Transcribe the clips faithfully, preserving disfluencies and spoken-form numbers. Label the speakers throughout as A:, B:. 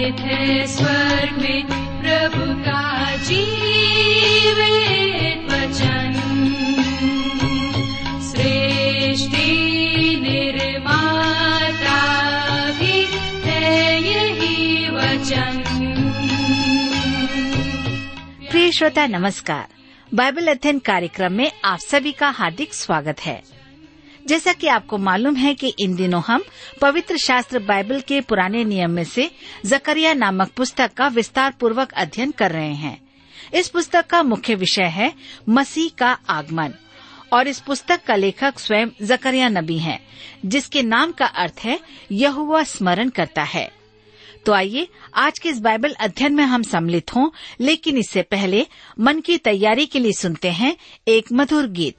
A: स्थित है स्वर्ग में प्रभु का जीवित वचन। सृष्टि निर्माता भी है यही वचन।
B: प्रिय श्रोता नमस्कार। बाइबल अध्ययन कार्यक्रम में आप सभी का हार्दिक स्वागत है। जैसा कि आपको मालूम है कि इन दिनों हम पवित्र शास्त्र बाइबल के पुराने नियम में से जकरिया नामक पुस्तक का विस्तार पूर्वक अध्ययन कर रहे हैं। इस पुस्तक का मुख्य विषय है मसीह का आगमन और इस पुस्तक का लेखक स्वयं जकरिया नबी हैं, जिसके नाम का अर्थ है यहोवा स्मरण करता है। तो आइए आज के इस बाइबल अध्ययन में हम सम्मिलित हों, लेकिन इससे पहले मन की तैयारी के लिए सुनते हैं एक मधुर गीत।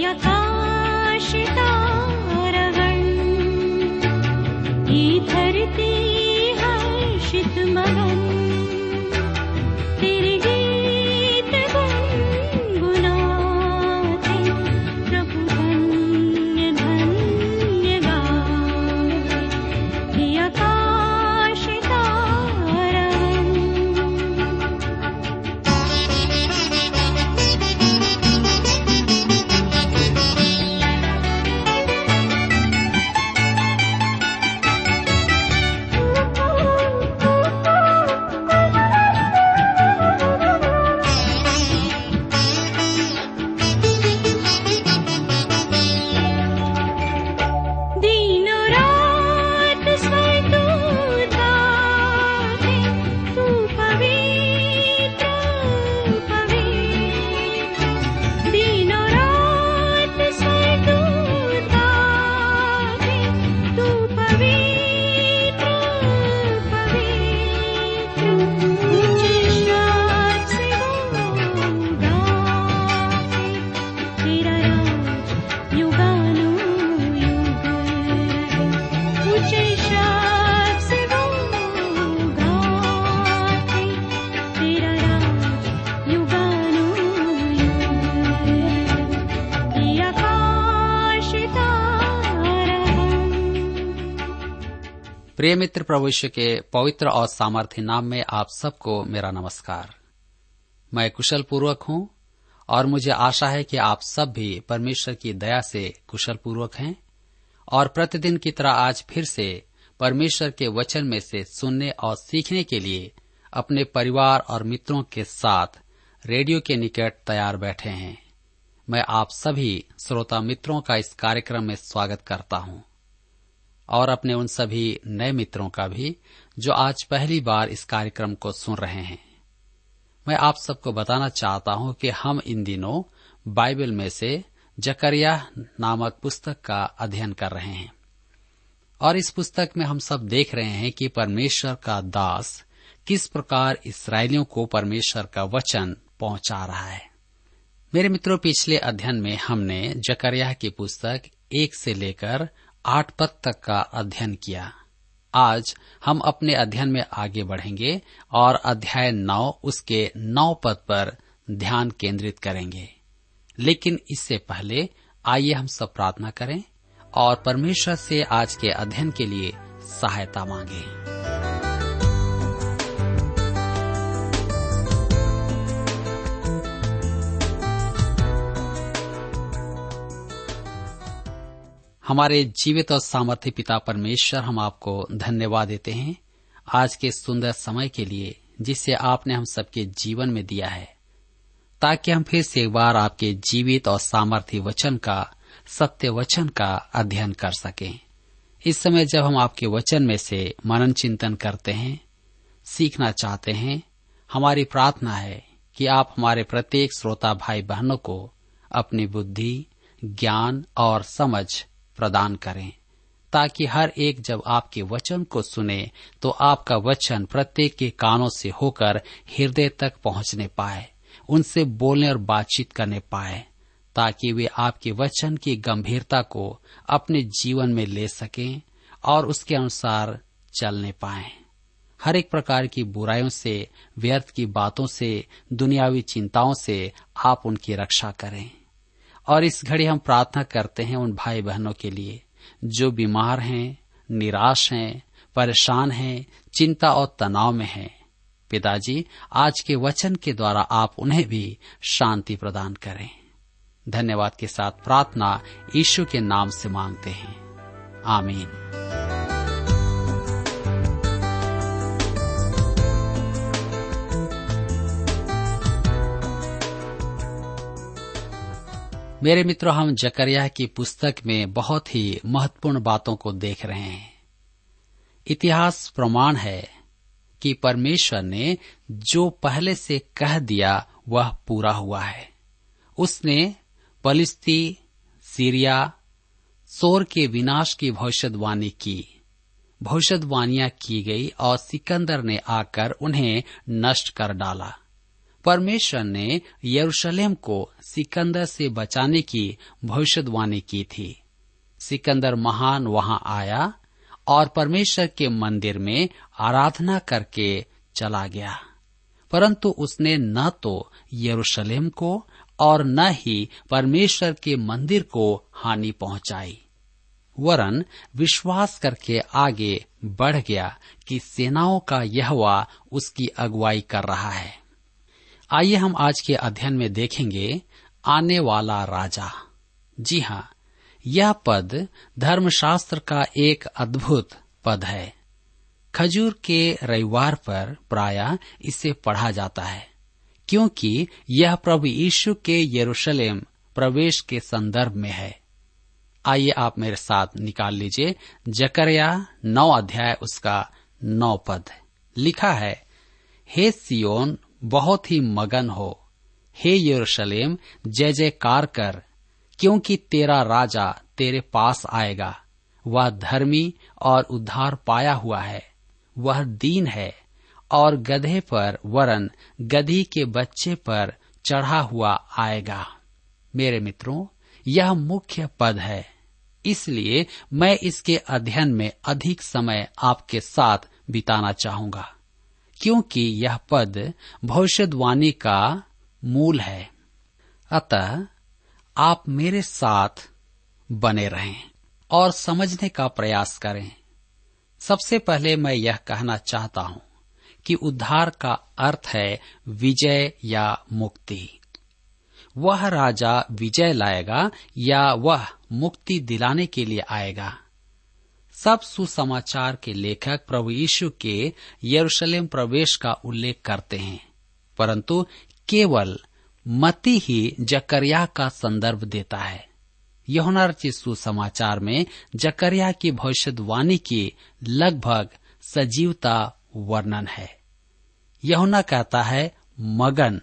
C: ये धरती हर्षित मगन तेरे गीत गुनगुनाते, प्रभु धन्य धन्य गाते, हे आकाश तारागण।
D: प्रिय मित्र, प्रभु यीशु के पवित्र और सामर्थ्य नाम में आप सबको मेरा नमस्कार। मैं कुशल पूर्वक हूँ और मुझे आशा है कि आप सब भी परमेश्वर की दया से कुशल पूर्वक हैं और प्रतिदिन की तरह आज फिर से परमेश्वर के वचन में से सुनने और सीखने के लिए अपने परिवार और मित्रों के साथ रेडियो के निकट तैयार बैठे हैं। मैं आप सभी श्रोता मित्रों का इस कार्यक्रम में स्वागत करता हूँ और अपने उन सभी नए मित्रों का भी जो आज पहली बार इस कार्यक्रम को सुन रहे हैं। मैं आप सबको बताना चाहता हूं कि हम इन दिनों बाइबल में से जकरिया नामक पुस्तक का अध्ययन कर रहे हैं और इस पुस्तक में हम सब देख रहे हैं कि परमेश्वर का दास किस प्रकार इस्राएलियों को परमेश्वर का वचन पहुंचा रहा है। मेरे मित्रों, पिछले अध्ययन में हमने जकरिया की पुस्तक एक से लेकर आठ पद तक का अध्ययन किया। आज हम अपने अध्ययन में आगे बढ़ेंगे और अध्याय नौ उसके नौ पद पर ध्यान केंद्रित करेंगे। लेकिन इससे पहले आइए हम सब प्रार्थना करें और परमेश्वर से आज के अध्ययन के लिए सहायता मांगे। हमारे जीवित और सामर्थ्य पिता परमेश्वर, हम आपको धन्यवाद देते हैं आज के सुंदर समय के लिए जिसे आपने हम सबके जीवन में दिया है, ताकि हम फिर से एक बार आपके जीवित और सामर्थ्य वचन का, सत्य वचन का अध्ययन कर सकें। इस समय जब हम आपके वचन में से मनन चिंतन करते हैं, सीखना चाहते हैं, हमारी प्रार्थना है कि आप हमारे प्रत्येक श्रोता भाई बहनों को अपनी बुद्धि, ज्ञान और समझ प्रदान करें, ताकि हर एक जब आपके वचन को सुने तो आपका वचन प्रत्येक के कानों से होकर हृदय तक पहुंचने पाए, उनसे बोलने और बातचीत करने पाए, ताकि वे आपके वचन की गंभीरता को अपने जीवन में ले सकें और उसके अनुसार चलने पाएं। हर एक प्रकार की बुराइयों से, व्यर्थ की बातों से, दुनियावी चिंताओं से आप उनकी रक्षा करें। और इस घड़ी हम प्रार्थना करते हैं उन भाई बहनों के लिए जो बीमार हैं, निराश हैं, परेशान हैं, चिंता और तनाव में हैं, पिताजी आज के वचन के द्वारा आप उन्हें भी शांति प्रदान करें। धन्यवाद के साथ प्रार्थना यीशु के नाम से मांगते हैं, आमीन। मेरे मित्रों, हम जकरिया की पुस्तक में बहुत ही महत्वपूर्ण बातों को देख रहे हैं। इतिहास प्रमाण है कि परमेश्वर ने जो पहले से कह दिया वह पूरा हुआ है। उसने पलिस्ती, सीरिया, सोर के विनाश की भविष्यवाणी की। भविष्यवाणियां की गई और सिकंदर ने आकर उन्हें नष्ट कर डाला। परमेश्वर ने यरूशलेम को सिकंदर से बचाने की भविष्यवाणी की थी। सिकंदर महान वहां आया और परमेश्वर के मंदिर में आराधना करके चला गया, परंतु उसने न तो यरूशलेम को और न ही परमेश्वर के मंदिर को हानि पहुंचाई, वरन विश्वास करके आगे बढ़ गया कि सेनाओं का यहोवा उसकी अगुवाई कर रहा है। आइए हम आज के अध्ययन में देखेंगे आने वाला राजा। जी हाँ, यह पद धर्मशास्त्र का एक अद्भुत पद है। खजूर के रविवार पर प्रायः इसे पढ़ा जाता है, क्योंकि यह प्रभु यीशु के यरूशलेम प्रवेश के संदर्भ में है। आइए आप मेरे साथ निकाल लीजिए जकरिया नौ अध्याय उसका नौ पद। लिखा है, हे सियोन बहुत ही मगन हो, हे यरूशलेम जय जयकार कर, क्योंकि तेरा राजा तेरे पास आएगा। वह धर्मी और उद्धार पाया हुआ है, वह दीन है और गधे पर वरन गधी के बच्चे पर चढ़ा हुआ आएगा। मेरे मित्रों, यह मुख्य पद है, इसलिए मैं इसके अध्ययन में अधिक समय आपके साथ बिताना चाहूंगा, क्योंकि यह पद भविष्यवाणी का मूल है। अतः आप मेरे साथ बने रहें और समझने का प्रयास करें। सबसे पहले मैं यह कहना चाहता हूं कि उद्धार का अर्थ है विजय या मुक्ति। वह राजा विजय लाएगा या वह मुक्ति दिलाने के लिए आएगा। सब सुसमाचार के लेखक प्रभु यीशु के यरूशलेम प्रवेश का उल्लेख करते हैं, परंतु केवल मत्ती ही जकरिया का संदर्भ देता है। यूहन्ना रचित सुसमाचार में जकरिया की भविष्यवाणी की लगभग सजीवता वर्णन है। यूहन्ना कहता है मगन।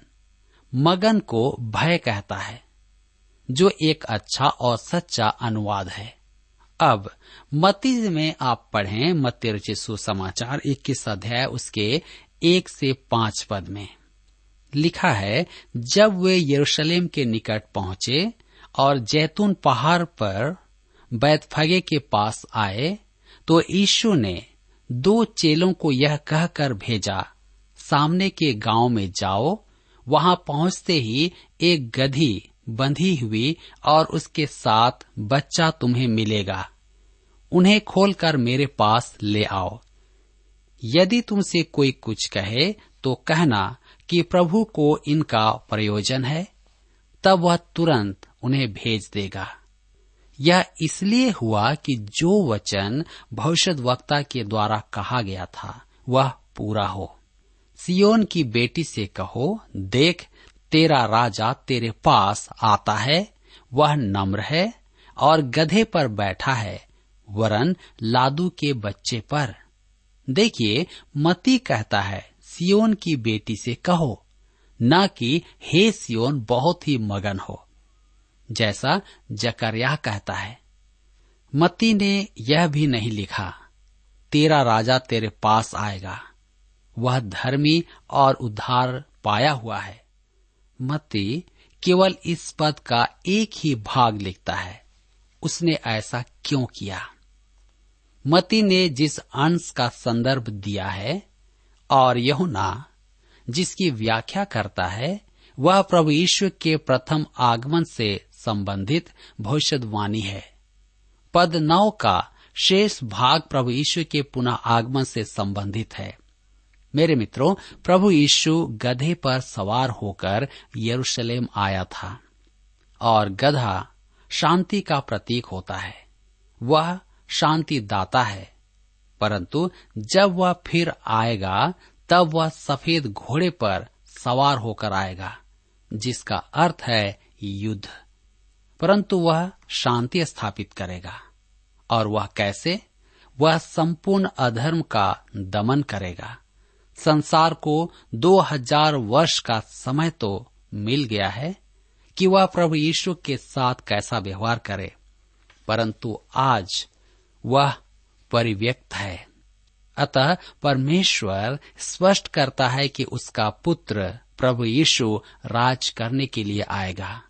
D: मगन को भय कहता है, जो एक अच्छा और सच्चा अनुवाद है। अब मत्ती में आप पढ़ें, मत्ती रचित सुसमाचार इक्कीस अध्याय उसके एक से पांच पद में लिखा है, जब वे यरूशलेम के निकट पहुंचे और जैतून पहाड़ पर बैतफगे के पास आए, तो यीशु ने दो चेलों को यह कहकर भेजा, सामने के गांव में जाओ। वहां पहुंचते ही एक गधी बंधी हुई और उसके साथ बच्चा तुम्हें मिलेगा। उन्हें खोलकर मेरे पास ले आओ। यदि तुमसे कोई कुछ कहे तो कहना कि प्रभु को इनका प्रयोजन है, तब वह तुरंत उन्हें भेज देगा। यह इसलिए हुआ कि जो वचन भविष्यद्वक्ता के द्वारा कहा गया था वह पूरा हो। सियोन की बेटी से कहो, देख तेरा राजा तेरे पास आता है, वह नम्र है और गधे पर बैठा है, वरन लादू के बच्चे पर। देखिए, मत्ती कहता है सियोन की बेटी से कहो, न कि हे सियोन बहुत ही मगन हो, जैसा जकरिया कहता है। मत्ती ने यह भी नहीं लिखा, तेरा राजा तेरे पास आएगा, वह धर्मी और उद्धार पाया हुआ है। मत्ती केवल इस पद का एक ही भाग लिखता है। उसने ऐसा क्यों किया? मत्ती ने जिस अंश का संदर्भ दिया है और यूहन्ना जिसकी व्याख्या करता है, वह प्रभु यीशु के प्रथम आगमन से संबंधित भविष्यवाणी है। पद नौ का शेष भाग प्रभु यीशु के पुनः आगमन से संबंधित है। मेरे मित्रों, प्रभु यीशु गधे पर सवार होकर यरूशलेम आया था और गधा शांति का प्रतीक होता है। वह शांति दाता है, परंतु जब वह फिर आएगा तब वह सफेद घोड़े पर सवार होकर आएगा, जिसका अर्थ है युद्ध। परंतु वह शांति स्थापित करेगा। और वह कैसे? वह संपूर्ण अधर्म का दमन करेगा। संसार को दो हजार वर्ष का समय तो मिल गया है कि वह प्रभु यीशु के साथ कैसा व्यवहार करे, परंतु आज वह परिव्यक्त है। अतः परमेश्वर स्पष्ट करता है कि उसका पुत्र प्रभु यीशु राज करने के लिए आएगा।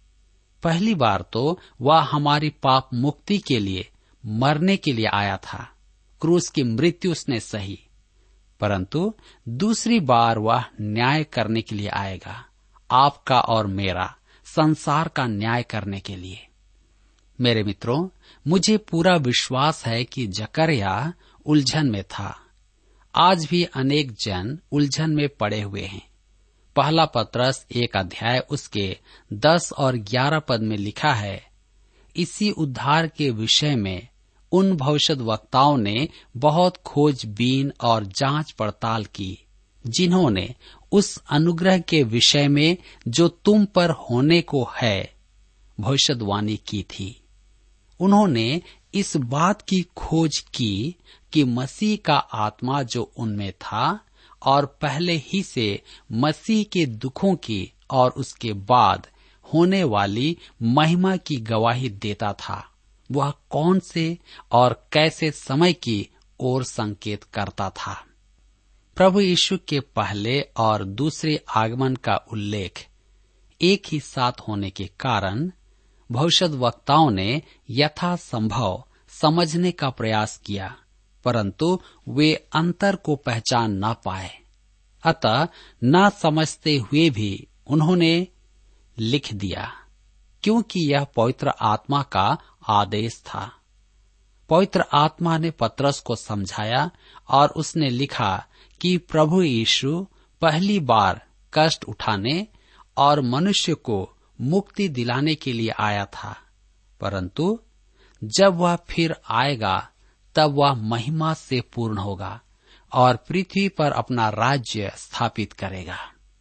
D: पहली बार तो वह हमारी पाप मुक्ति के लिए मरने के लिए आया था, क्रूस की मृत्यु उसने सही। परंतु दूसरी बार वह न्याय करने के लिए आएगा, आपका और मेरा, संसार का न्याय करने के लिए। मेरे मित्रों, मुझे पूरा विश्वास है कि जकरिया उलझन में था। आज भी अनेक जन उलझन में पड़े हुए हैं। पहला पत्रस एक अध्याय उसके दस और ग्यारह पद में लिखा है, इसी उद्धार के विषय में उन भविष्यद्वक्ताओं ने बहुत खोजबीन और जांच पड़ताल की, जिन्होंने उस अनुग्रह के विषय में जो तुम पर होने को है भविष्यवाणी की थी। उन्होंने इस बात की खोज की कि मसीह का आत्मा जो उनमें था और पहले ही से मसीह के दुखों की और उसके बाद होने वाली महिमा की गवाही देता था, वह कौन से और कैसे समय की ओर संकेत करता था। प्रभु यीशु के पहले और दूसरे आगमन का उल्लेख एक ही साथ होने के कारण भविष्यद्वक्ताओं ने यथासंभव समझने का प्रयास किया, परंतु वे अंतर को पहचान न पाए। अतः न समझते हुए भी उन्होंने लिख दिया, क्योंकि यह पवित्र आत्मा का आदेश था। पवित्र आत्मा ने पतरस को समझाया और उसने लिखा कि प्रभु यीशु पहली बार कष्ट उठाने और मनुष्य को मुक्ति दिलाने के लिए आया था, परंतु जब वह फिर आएगा तब वह महिमा से पूर्ण होगा और पृथ्वी पर अपना राज्य स्थापित करेगा।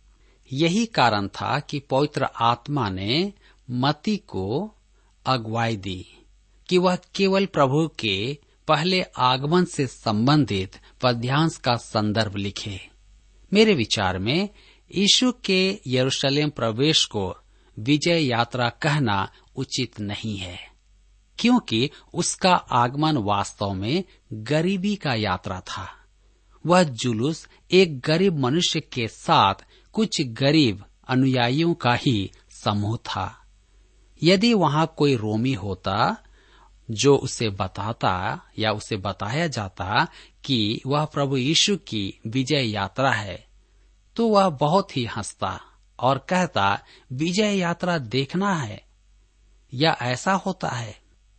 D: यही कारण था कि पवित्र आत्मा ने मती को अगुवाई दी कि वह केवल प्रभु के पहले आगमन से संबंधित पद्यांश का संदर्भ लिखे। मेरे विचार में यीशु के यरूशलेम प्रवेश को विजय यात्रा कहना उचित नहीं है, क्योंकि उसका आगमन वास्तव में गरीबी का यात्रा था। वह जुलूस एक गरीब मनुष्य के साथ कुछ गरीब अनुयायियों का ही समूह था। यदि वहां कोई रोमी होता जो उसे बताता या उसे बताया जाता कि वह प्रभु यीशु की विजय यात्रा है, तो वह बहुत ही हंसता और कहता, विजय यात्रा देखना है या ऐसा होता है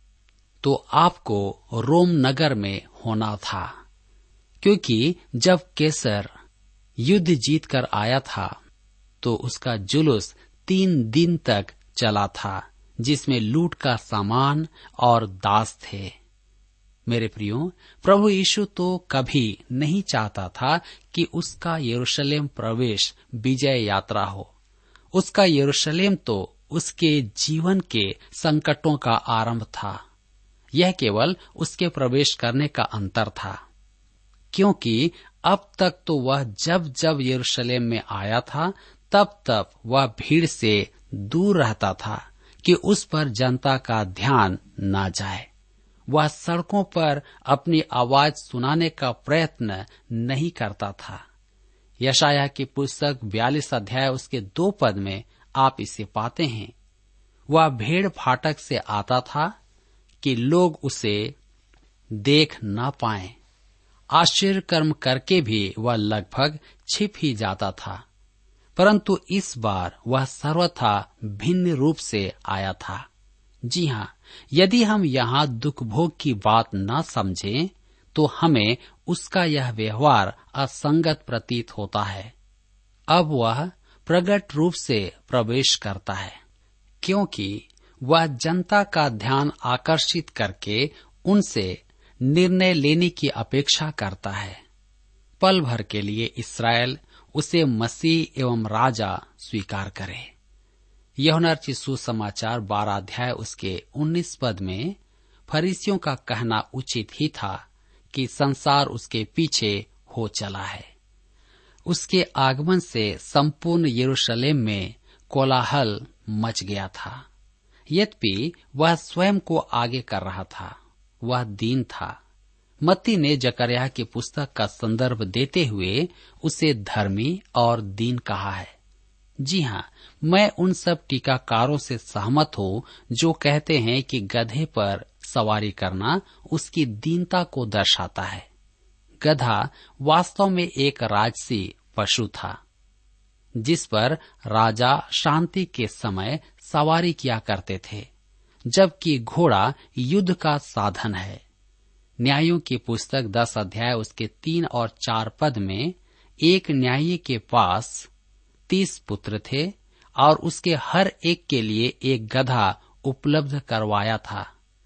D: तो आपको रोम नगर में होना था, क्योंकि जब कैसर युद्ध जीत कर आया था तो उसका जुलूस तीन दिन तक चला था, जिसमें लूट का सामान और दास थे। मेरे प्रियो, प्रभु यीशु तो कभी नहीं चाहता था कि उसका यरूशलेम प्रवेश विजय यात्रा हो। उसका यरूशलेम तो उसके जीवन के संकटों का आरंभ था। यह केवल उसके प्रवेश करने का अंतर था, क्योंकि अब तक तो वह जब जब यरूशलेम में आया था तब तब वह भीड़ से दूर रहता था कि उस पर जनता का ध्यान न जाए। वह सड़कों पर अपनी आवाज सुनाने का प्रयत्न नहीं करता था। यशायाह की पुस्तक बयालीस अध्याय उसके दो पद में आप इसे पाते हैं। वह भेड़ फाटक से आता था कि लोग उसे देख न पाएं। आश्चर्य कर्म करके भी वह लगभग छिप ही जाता था, परंतु इस बार वह सर्वथा भिन्न रूप से आया था। जी हाँ, यदि हम यहाँ दुख भोग की बात न समझें तो हमें उसका यह व्यवहार असंगत प्रतीत होता है। अब वह प्रकट रूप से प्रवेश करता है, क्योंकि वह जनता का ध्यान आकर्षित करके उनसे निर्णय लेने की अपेक्षा करता है। पल भर के लिए इस्राएल उसे मसीह एवं राजा स्वीकार करे। यूहन्ना रचित सुसमाचार बारह अध्याय उसके उन्नीस पद में फरीसियों का कहना उचित ही था कि संसार उसके पीछे हो चला है। उसके आगमन से संपूर्ण यरूशलेम में कोलाहल मच गया था। यद्यपि वह स्वयं को आगे कर रहा था, वह दीन था। मत्ती ने जकरयाह की पुस्तक का संदर्भ देते हुए उसे धर्मी और दीन कहा है। जी हाँ, मैं उन सब टीकाकारों से सहमत हूँ जो कहते हैं कि गधे पर सवारी करना उसकी दीनता को दर्शाता है। गधा वास्तव में एक राजसी पशु था जिस पर राजा शांति के समय सवारी किया करते थे, जबकि घोड़ा युद्ध का साधन है। न्यायों की पुस्तक दस अध्याय उसके तीन और चार पद में एक न्यायी के पास तीस पुत्र थे और उसके हर एक के लिए एक गधा उपलब्ध करवाया था।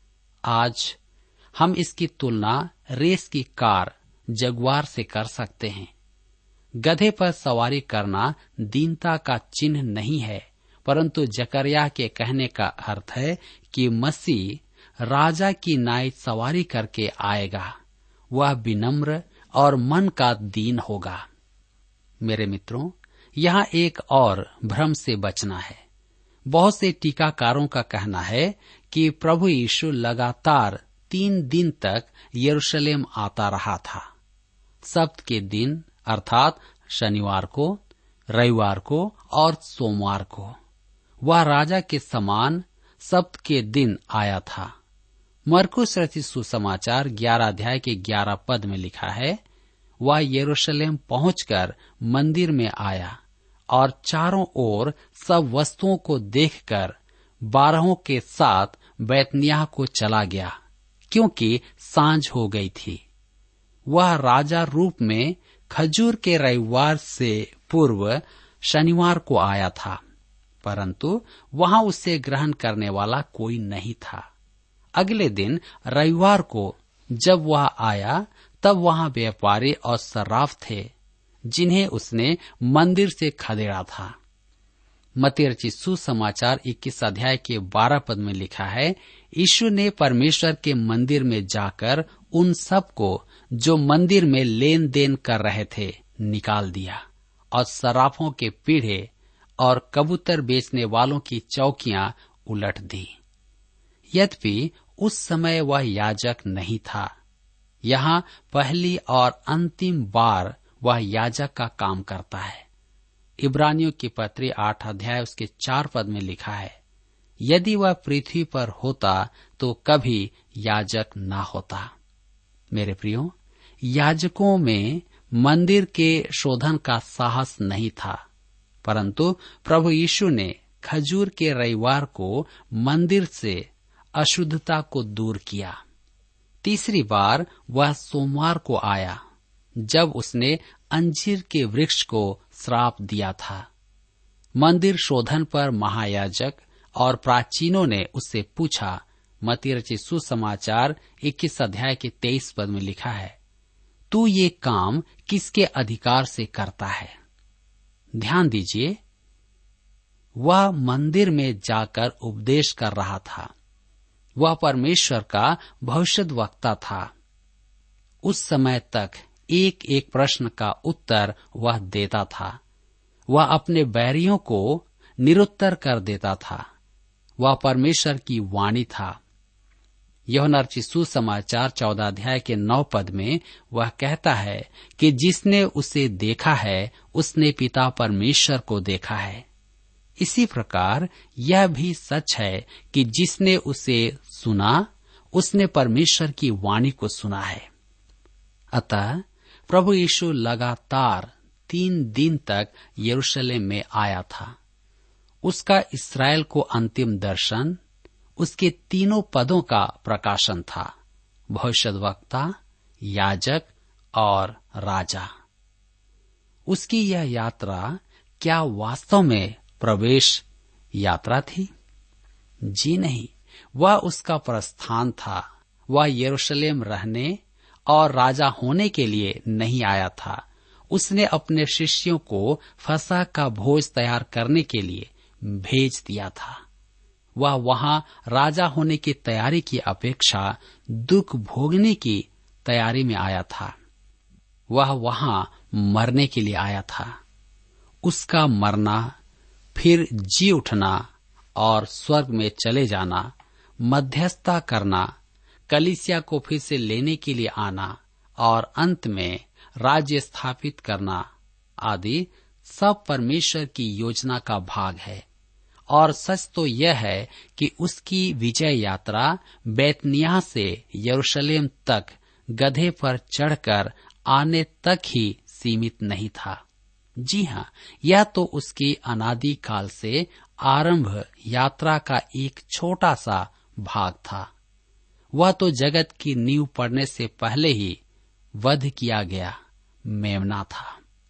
D: आज हम इसकी तुलना रेस की कार जगुआर से कर सकते हैं। गधे पर सवारी करना दीनता का चिन्ह नहीं है, परंतु जकरयाह के कहने का अर्थ है कि मसीह राजा की नाई सवारी करके आएगा। वह विनम्र और मन का दीन होगा। मेरे मित्रों, यहाँ एक और भ्रम से बचना है। बहुत से टीकाकारों का कहना है कि प्रभु यीशु लगातार तीन दिन तक यरूशलेम आता रहा था। सप्त के दिन अर्थात शनिवार को, रविवार को और सोमवार को वह राजा के समान सप्त के दिन आया था। मरकुस रचित सुसमाचार ग्यारह अध्याय के ग्यारह पद में लिखा है, वह यरूशलेम पहुंचकर मंदिर में आया और चारों ओर सब वस्तुओं को देखकर बारहों के साथ बैतनिय्याह को चला गया, क्योंकि सांझ हो गई थी। वह राजा रूप में खजूर के रविवार से पूर्व शनिवार को आया था, परंतु वहां उसे ग्रहण करने वाला कोई नहीं था। अगले दिन रविवार को जब वह आया तब वहां व्यापारी और सर्राफ थे जिन्हें उसने मंदिर से खदेड़ा था। मत्ती रचित सुसमाचार इक्कीस अध्याय के बारह पद में लिखा है, यीशु ने परमेश्वर के मंदिर में जाकर उन सब को जो मंदिर में लेन देन कर रहे थे निकाल दिया और सर्राफों के पीढ़े और कबूतर बेचने वालों की चौकियां उलट दी। यद्यपि उस समय वह याजक नहीं था, यहाँ पहली और अंतिम बार वह याजक का काम करता है। इब्रानियों की पत्री आठ अध्याय उसके चार पद में लिखा है, यदि वह पृथ्वी पर होता तो कभी याजक ना होता। मेरे प्रियो, याजकों में मंदिर के शोधन का साहस नहीं था, परंतु प्रभु यीशु ने खजूर के रविवार को मंदिर से अशुद्धता को दूर किया। तीसरी बार वह सोमवार को आया जब उसने अंजीर के वृक्ष को श्राप दिया था। मंदिर शोधन पर महायाजक और प्राचीनों ने उससे पूछा। मत्ती रचित सुसमाचार इक्कीस अध्याय के तेईस पद में लिखा है, तू ये काम किसके अधिकार से करता है? ध्यान दीजिए, वह मंदिर में जाकर उपदेश कर रहा था। वह परमेश्वर का भविष्यद्वक्ता था। उस समय तक एक एक प्रश्न का उत्तर वह देता था। वह अपने बैरियों को निरुत्तर कर देता था। वह परमेश्वर की वाणी था। यूहन्ना रचित सुसमाचार चौदह अध्याय के नौ पद में वह कहता है कि जिसने उसे देखा है उसने पिता परमेश्वर को देखा है। इसी प्रकार यह भी सच है कि जिसने उसे सुना उसने परमेश्वर की वाणी को सुना है। अतः प्रभु यीशु लगातार तीन दिन तक यरूशलेम में आया था। उसका इस्राएल को अंतिम दर्शन उसके तीनों पदों का प्रकाशन था, भविष्यद्वक्ता, याजक और राजा। उसकी यह यात्रा क्या वास्तव में प्रवेश यात्रा थी? जी नहीं, वह उसका प्रस्थान था। वह यरूशलेम रहने और राजा होने के लिए नहीं आया था। उसने अपने शिष्यों को फसह का भोज तैयार करने के लिए भेज दिया था। वह वहां राजा होने की तैयारी की अपेक्षा दुख भोगने की तैयारी में आया था। वह वहां मरने के लिए आया था। उसका मरना, फिर जी उठना और स्वर्ग में चले जाना, मध्यस्थता करना, कलीसिया को फिर से लेने के लिए आना और अंत में राज्य स्थापित करना आदि सब परमेश्वर की योजना का भाग है। और सच तो यह है कि उसकी विजय यात्रा बैतनिय्याह से यरूशलेम तक गधे पर चढ़कर आने तक ही सीमित नहीं था। जी हाँ, यह तो उसकी अनादि काल से आरंभ यात्रा का एक छोटा सा भाग था। वह तो जगत की नींव पड़ने से पहले ही वध किया गया मेमना था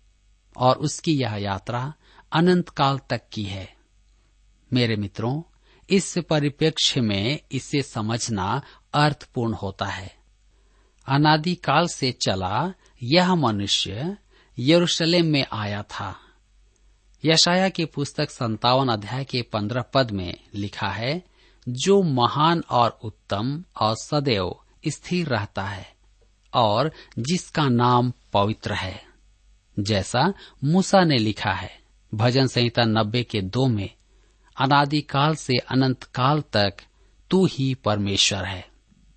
D: और उसकी यह यात्रा अनंत काल तक की है। मेरे मित्रों, इस परिप्रेक्ष्य में इसे समझना अर्थपूर्ण होता है। अनादि काल से चला यह मनुष्य यरूशलेम में आया था। यशाया की पुस्तक संतावन अध्याय के पंद्रह पद में लिखा है, जो महान और उत्तम और सदैव स्थिर रहता है और जिसका नाम पवित्र है, जैसा मूसा ने लिखा है भजन संहिता नब्बे के दो में, अनादि काल से अनंत काल तक तू ही परमेश्वर है।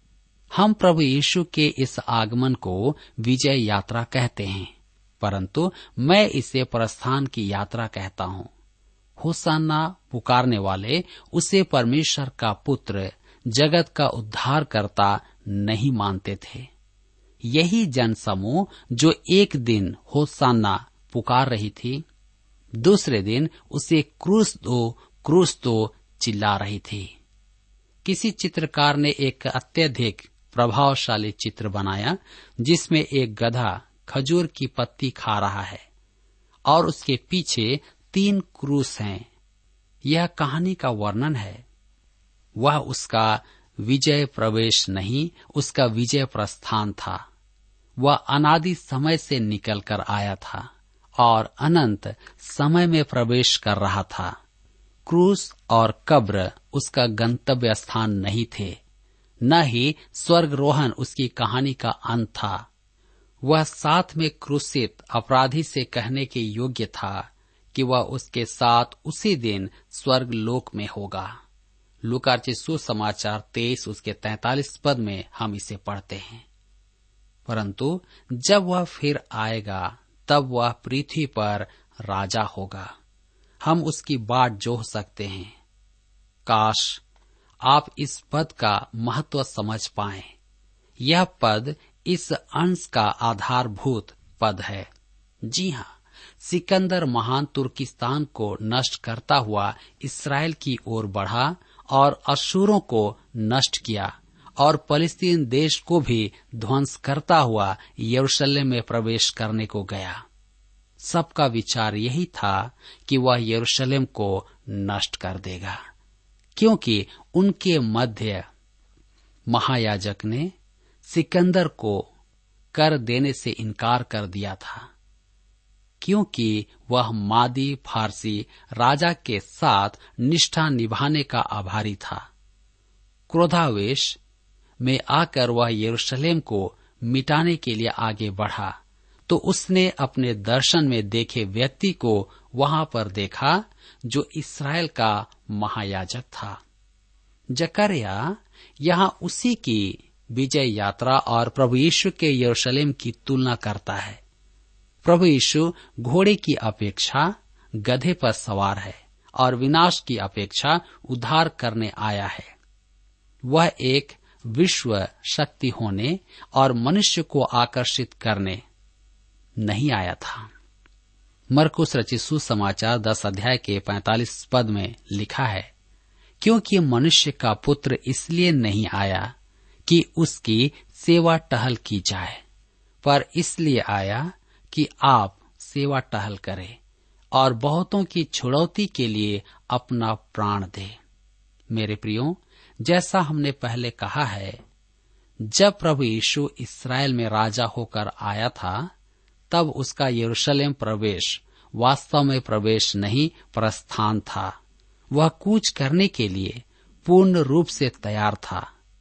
D: हम प्रभु यीशु के इस आगमन को विजय यात्रा कहते हैं, परंतु मैं इसे प्रस्थान की यात्रा कहता हूँ। होशाना पुकारने वाले उसे परमेश्वर का पुत्र, जगत का उद्धारकर्ता नहीं मानते थे। यही जनसमूह जो एक दिन होशाना पुकार रही थी, दूसरे दिन उसे क्रूस दो क्रूस दो चिल्ला रही थी। किसी चित्रकार ने एक अत्यधिक प्रभावशाली चित्र बनाया जिसमें एक गधा खजूर की पत्ती खा रहा है और उसके पीछे तीन क्रूस हैं। यह कहानी का वर्णन है। वह उसका विजय प्रवेश नहीं, उसका विजय प्रस्थान था। वह अनादि समय से निकलकर आया था और अनंत समय में प्रवेश कर रहा था। क्रूस और कब्र उसका गंतव्य स्थान नहीं थे, न ही स्वर्गरोहण उसकी कहानी का अंत था। वह साथ में क्रूसित अपराधी से कहने के योग्य था कि वह उसके साथ उसी दिन स्वर्ग लोक में होगा। लूका रचित सुसमाचार तेईस उसके तैंतालीस पद में हम इसे पढ़ते हैं। परंतु जब वह फिर आएगा तब वह पृथ्वी पर राजा होगा। हम उसकी बाट जोह सकते हैं। काश आप इस पद का महत्व समझ पाएं। यह पद इस अंश का आधारभूत पद है। जी हाँ, सिकंदर महान तुर्किस्तान को नष्ट करता हुआ इस्राएल की ओर बढ़ा और अशूरों को नष्ट किया और फलस्तीन देश को भी ध्वंस करता हुआ यरूशलेम में प्रवेश करने को गया। सबका विचार यही था कि वह यरूशलेम को नष्ट कर देगा, क्योंकि उनके मध्य महायाजक ने सिकंदर को कर देने से इनकार कर दिया था, क्योंकि वह मादी फारसी राजा के साथ निष्ठा निभाने का आभारी था। क्रोधावेश में आकर वह यरूशलेम को मिटाने के लिए आगे बढ़ा तो उसने अपने दर्शन में देखे व्यक्ति को वहां पर देखा जो इस्राएल का महायाजक था। जकरिया यहाँ उसी की विजय यात्रा और प्रभु यीशु के यरूशलेम की तुलना करता है। प्रभु यीशु घोड़े की अपेक्षा गधे पर सवार है और विनाश की अपेक्षा उद्धार करने आया है। वह एक विश्व शक्ति होने और मनुष्य को आकर्षित करने नहीं आया था। मरकुस रचित सुसमाचार दस अध्याय के पैंतालीस पद में लिखा है, क्योंकि मनुष्य का पुत्र इसलिए नहीं आया कि उसकी सेवा टहल की जाए, पर इसलिए आया कि आप सेवा टहल करें और बहुतों की छुड़ौती के लिए अपना प्राण दे। मेरे प्रियो, जैसा हमने पहले कहा है, जब प्रभु यीशु इस्राएल में राजा होकर आया था, तब उसका यरूशलेम प्रवेश वास्तव में प्रवेश नहीं, प्रस्थान था। वह कूच करने के लिए पूर्ण रूप से तैयार था।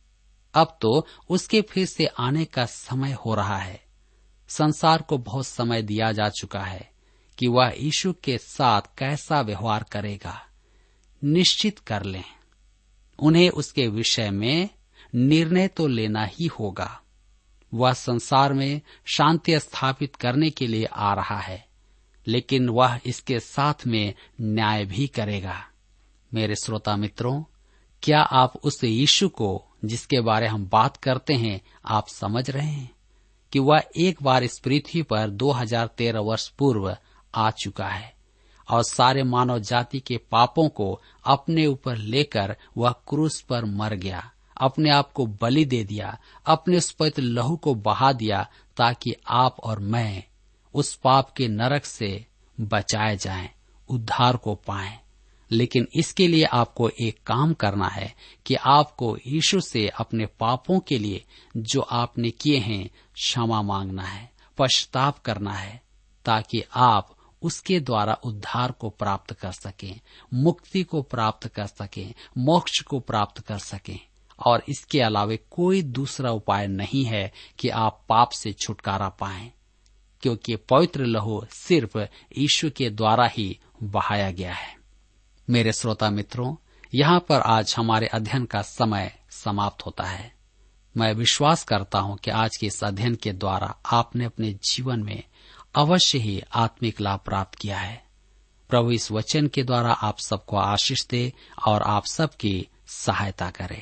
D: अब तो उसके फिर से आने का समय हो रहा है। संसार को बहुत समय दिया जा चुका है कि वह यीशु के साथ कैसा व्यवहार करेगा। निश्चित कर लें, उन्हें उसके विषय में निर्णय तो लेना ही होगा। वह संसार में शांति स्थापित करने के लिए आ रहा है, लेकिन वह इसके साथ में न्याय भी करेगा। मेरे श्रोता मित्रों, क्या आप उस यीशु को जिसके बारे हम बात करते हैं, आप समझ रहे हैं कि वह एक बार इस पृथ्वी पर दो हज़ार तेरह वर्ष पूर्व आ चुका है और सारे मानव जाति के पापों को अपने ऊपर लेकर वह क्रूस पर मर गया, अपने आप को बलि दे दिया, अपने उस पवित्र लहू को बहा दिया ताकि आप और मैं उस पाप के नरक से बचाए जाएं, उद्धार को पाएं। लेकिन इसके लिए आपको एक काम करना है कि आपको यीशु से अपने पापों के लिए जो आपने किए हैं क्षमा मांगना है, पश्चाताप करना है, ताकि आप उसके द्वारा उद्धार को प्राप्त कर सकें, मुक्ति को प्राप्त कर सकें, मोक्ष को प्राप्त कर सकें। और इसके अलावे कोई दूसरा उपाय नहीं है कि आप पाप से छुटकारा पाएं, क्योंकि पवित्र लहू सिर्फ यीशु के द्वारा ही बहाया गया है। मेरे श्रोता मित्रों, यहाँ पर आज हमारे अध्ययन का समय समाप्त होता है। मैं विश्वास करता हूँ कि आज के इस अध्ययन के द्वारा आपने अपने जीवन में अवश्य ही आत्मिक लाभ प्राप्त किया है। प्रभु इस वचन के द्वारा आप सबको आशीष दे और आप सबकी सहायता करे।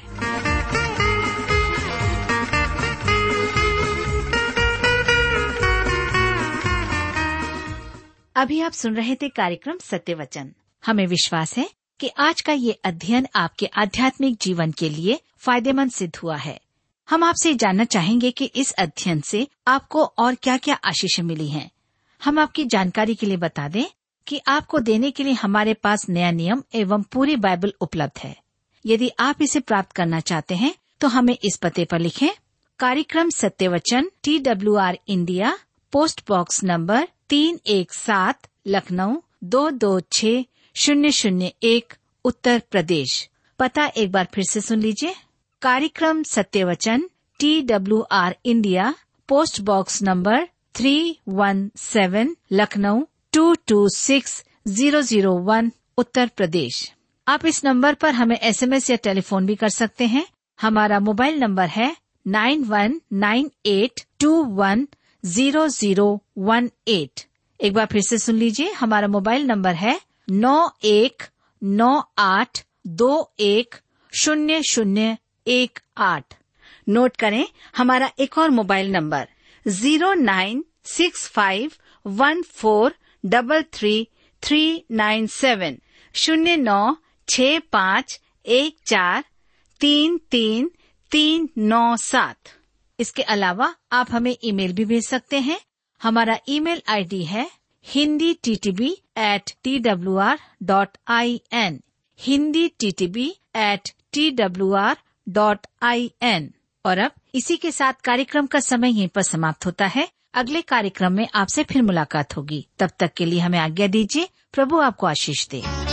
B: अभी आप सुन रहे थे कार्यक्रम सत्य वचन। हमें विश्वास है कि आज का ये अध्ययन आपके आध्यात्मिक जीवन के लिए फायदेमंद सिद्ध हुआ है। हम आपसे जानना चाहेंगे कि इस अध्ययन से आपको और क्या क्या आशीषें मिली हैं। हम आपकी जानकारी के लिए बता दें कि आपको देने के लिए हमारे पास नया नियम एवं पूरी बाइबल उपलब्ध है। यदि आप इसे प्राप्त करना चाहते हैं तो हमें इस पते पर लिखें। कार्यक्रम सत्य वचन, T W R India, post box number तीन एक सात, लखनऊ दो दो छः शून्य शून्य एक, उत्तर प्रदेश। पता एक बार फिर से सुन लीजिए। कार्यक्रम सत्य वचन, T W R India, post box number three one seven, Lucknow two two six zero zero one, Uttar Pradesh. आप इस नंबर पर हमें एसएमएस या टेलीफोन भी कर सकते हैं। हमारा मोबाइल नंबर है nine one nine eight two one zero zero one eight. एक बार फिर से सुन लीजिए। हमारा मोबाइल नंबर है नौ एक नौ आठ दो एक शून्य शून्य एक आठ। नोट करें हमारा एक और mobile number zero nine six five one four double three three nine seven, शून्य नौ छः पाँच एक चार तीन तीन तीन नौ सात। इसके अलावा आप हमें ईमेल भी भेज सकते हैं। हमारा ईमेल आईडी है Hindi T T B at T W R dot I N, Hindi T T B at T W R dot I N. और अब इसी के साथ कार्यक्रम का समय यहीं पर समाप्त होता है। अगले कार्यक्रम में आपसे फिर मुलाकात होगी। तब तक के लिए हमें आज्ञा दीजिए। प्रभु आपको आशीष दे।